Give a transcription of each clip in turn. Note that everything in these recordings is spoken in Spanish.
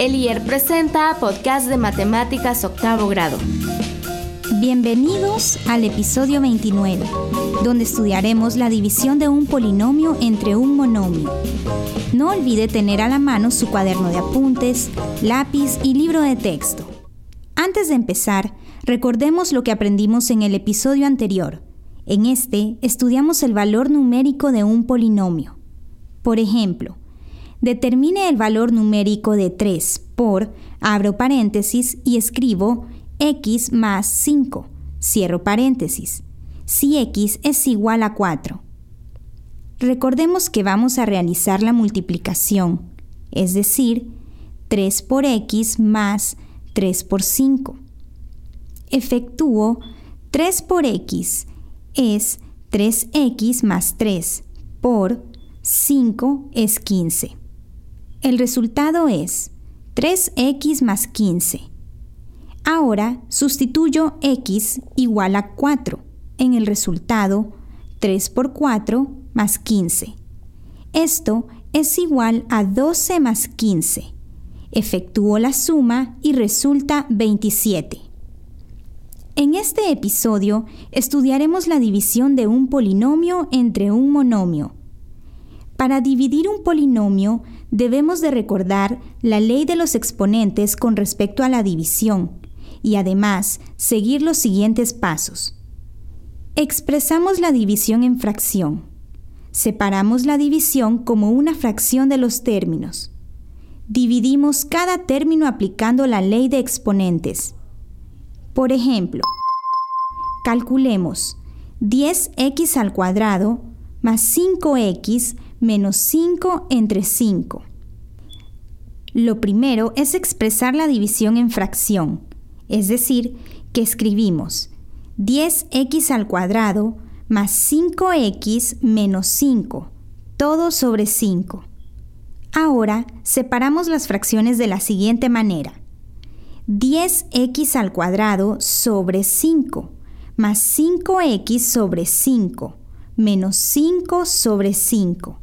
Elier presenta Podcast de Matemáticas Octavo Grado. Bienvenidos al episodio 29, donde estudiaremos la división de un polinomio entre un monomio. No olvide tener a la mano su cuaderno de apuntes, lápiz y libro de texto. Antes de empezar, recordemos lo que aprendimos en el episodio anterior. En este, estudiamos el valor numérico de un polinomio. Por ejemplo, determine el valor numérico de 3 por, abro paréntesis y escribo x más 5, cierro paréntesis, si x es igual a 4. Recordemos que vamos a realizar la multiplicación, es decir, 3 por x más 3 por 5. Efectúo 3 por x es 3x más 3 por 5 es 15. El resultado es 3x más 15. Ahora sustituyo x igual a 4 en el resultado 3 por 4 más 15. Esto es igual a 12 más 15. Efectúo la suma y resulta 27. En este episodio estudiaremos la división de un polinomio entre un monomio. Para dividir un polinomio, debemos de recordar la ley de los exponentes con respecto a la división y además seguir los siguientes pasos. Expresamos la división en fracción. Separamos la división como una fracción de los términos. Dividimos cada término aplicando la ley de exponentes. Por ejemplo, calculemos 10x al cuadrado más 5x menos 5 entre 5. Lo primero es expresar la división en fracción, es decir, que escribimos 10x al cuadrado más 5x menos 5, todo sobre 5. Ahora separamos las fracciones de la siguiente manera. 10x al cuadrado sobre 5 más 5x sobre 5 menos 5 sobre 5.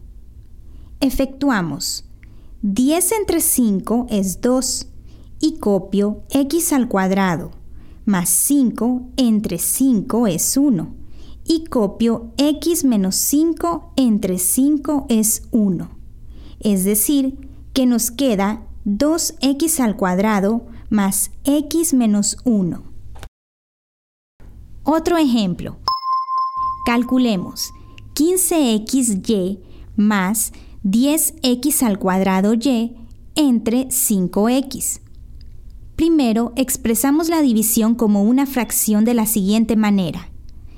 Efectuamos 10 entre 5 es 2 y copio x al cuadrado más 5 entre 5 es 1 y copio x menos 5 entre 5 es 1. Es decir, que nos queda 2x al cuadrado más x menos 1. Otro ejemplo. Calculemos 15xy más 10x al cuadrado y entre 5x. Primero, expresamos la división como una fracción de la siguiente manera.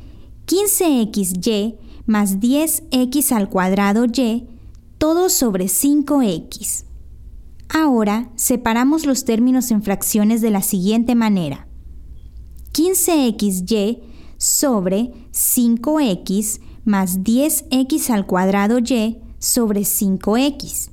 15xy más 10x al cuadrado y, todo sobre 5x. Ahora, separamos los términos en fracciones de la siguiente manera. 15xy sobre 5x más 10x al cuadrado y sobre 5x.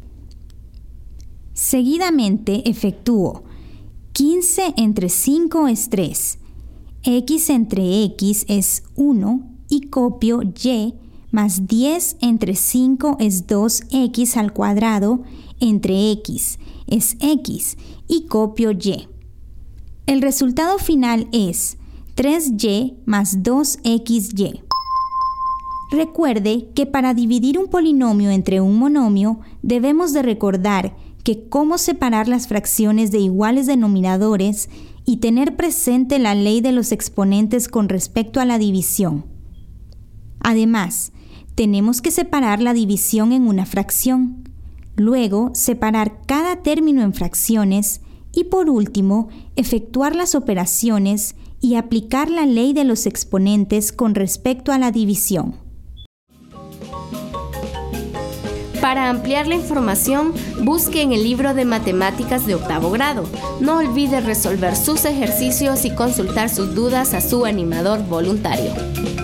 Seguidamente efectúo 15 entre 5 es 3, x entre x es 1 y copio y más 10 entre 5 es 2x al cuadrado entre x es x y copio y. El resultado final es 3y más 2xy. Recuerde que para dividir un polinomio entre un monomio debemos de recordar que cómo separar las fracciones de iguales denominadores y tener presente la ley de los exponentes con respecto a la división. Además, tenemos que separar la división en una fracción, luego separar cada término en fracciones y por último, efectuar las operaciones y aplicar la ley de los exponentes con respecto a la división. Para ampliar la información, busque en el libro de Matemáticas de Octavo Grado. No olvide resolver sus ejercicios y consultar sus dudas a su animador voluntario.